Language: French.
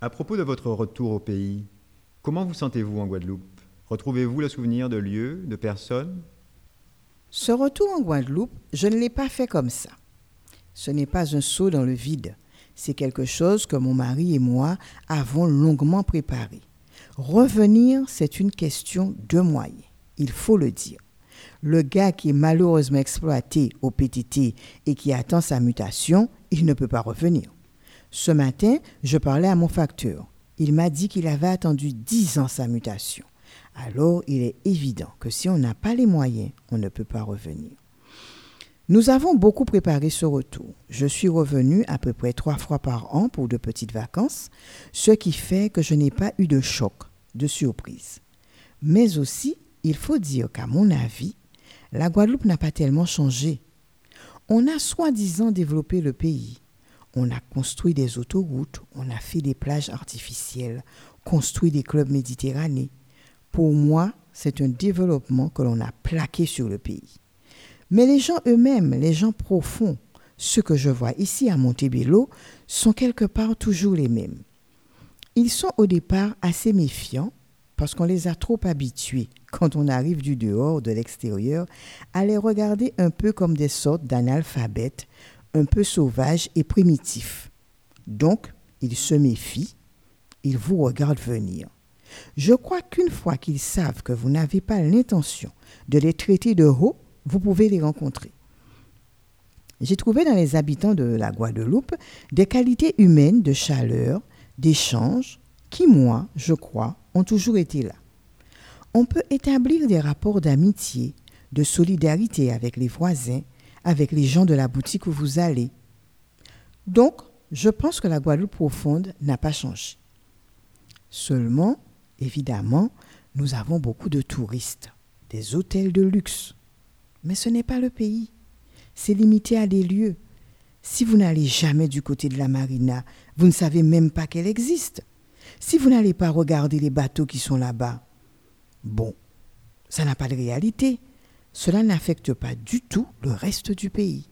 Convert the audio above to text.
À propos de votre retour au pays, comment vous sentez-vous en Guadeloupe? Retrouvez-vous le souvenir de lieux, de personnes? Ce retour en Guadeloupe, je ne l'ai pas fait comme ça. Ce n'est pas un saut dans le vide. C'est quelque chose que mon mari et moi avons longuement préparé. Revenir, c'est une question de moyens. Il faut le dire. Le gars qui est malheureusement exploité au PTT et qui attend sa mutation, il ne peut pas revenir. Ce matin, je parlais à mon facteur. Il m'a dit qu'il avait attendu 10 ans sa mutation. Alors, il est évident que si on n'a pas les moyens, on ne peut pas revenir. Nous avons beaucoup préparé ce retour. Je suis revenu à peu près 3 fois par an pour de petites vacances, ce qui fait que je n'ai pas eu de choc, de surprise. Mais aussi, il faut dire qu'à mon avis, la Guadeloupe n'a pas tellement changé. On a soi-disant développé le pays. On a construit des autoroutes, on a fait des plages artificielles, construit des clubs méditerranéens. Pour moi, c'est un développement que l'on a plaqué sur le pays. Mais les gens eux-mêmes, les gens profonds, ceux que je vois ici à Montebello, sont quelque part toujours les mêmes. Ils sont au départ assez méfiants parce qu'on les a trop habitués, quand on arrive du dehors, de l'extérieur, à les regarder un peu comme des sortes d'analphabètes, un peu sauvages et primitifs. Donc, ils se méfient, ils vous regardent venir. Je crois qu'une fois qu'ils savent que vous n'avez pas l'intention de les traiter de haut, vous pouvez les rencontrer. J'ai trouvé dans les habitants de la Guadeloupe des qualités humaines de chaleur, d'échange, qui, moi, je crois, ont toujours été là. On peut établir des rapports d'amitié, de solidarité avec les voisins, avec les gens de la boutique où vous allez. Donc, je pense que la Guadeloupe profonde n'a pas changé. Seulement, évidemment, nous avons beaucoup de touristes, des hôtels de luxe. Mais ce n'est pas le pays. C'est limité à des lieux. Si vous n'allez jamais du côté de la marina, vous ne savez même pas qu'elle existe. Si vous n'allez pas regarder les bateaux qui sont là-bas, bon, ça n'a pas de réalité. Cela n'affecte pas du tout le reste du pays.